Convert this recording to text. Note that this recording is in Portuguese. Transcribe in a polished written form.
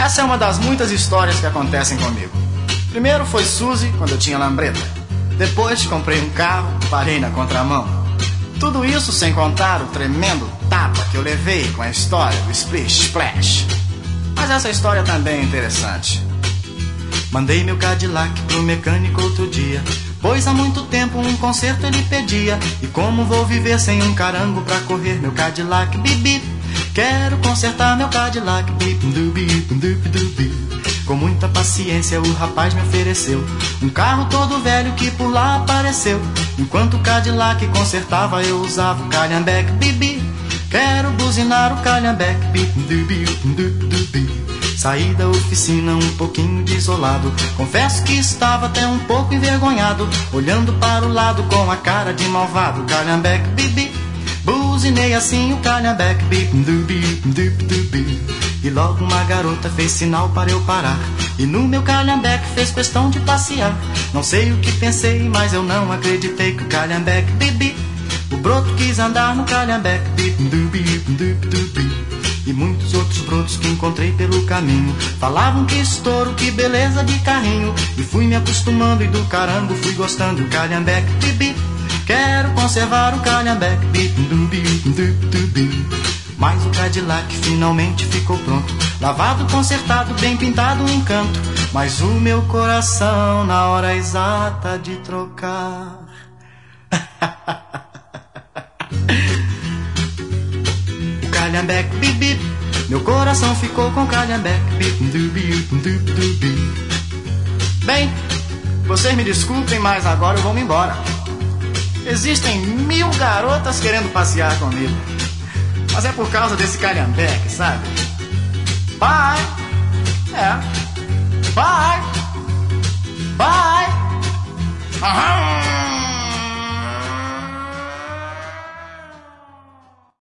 Essa é uma das muitas histórias que acontecem comigo. Primeiro foi Suzy, quando eu tinha lambreta. Depois comprei um carro, parei na contramão. Tudo isso sem contar o tremendo tapa que eu levei com a história do Splish Splash. Mas essa história também é interessante. Mandei meu Cadillac pro mecânico outro dia, pois há muito tempo um conserto ele pedia. E como vou viver sem um carango pra correr meu Cadillac, bip bip. Quero consertar meu Cadillac, bip dubi, dubi dubi. Com muita paciência o rapaz me ofereceu um carro todo velho que por lá apareceu. Enquanto o Cadillac consertava eu usava o calhambeque, bibi. Quero buzinar o calhambeque, bip dubi, dubi dubi. Saí da oficina um pouquinho desolado, confesso que estava até um pouco envergonhado, olhando para o lado com a cara de malvado, calhambeque, bibi. Buzinei assim o calhambeque, bip dubi, dubi dubi. E logo uma garota fez sinal para eu parar, e no meu calhambeque fez questão de passear. Não sei o que pensei, mas eu não acreditei que o calhambeque, bibi. O broto quis andar no calhambeque, bip dubi, dubi dubi. E muitos outros brotos que encontrei pelo caminho falavam que estouro, que beleza de carrinho. E fui me acostumando e do carango fui gostando do calhambeque, bibi. Quero conservar o calhambeque, bip dubi, dubi dubi. Mas o Cadillac finalmente ficou pronto, lavado, consertado, bem pintado, um encanto. Mas o meu coração na hora exata de trocar o calhambeque, bip bip. Meu coração ficou com o calhambeque, bip dubi, dubi dubi. Bem, vocês me desculpem, mas agora eu vou me embora. Existem 1000 garotas querendo passear comigo, mas é por causa desse calhambeque, sabe? Bye! Bye! Bye! Aham!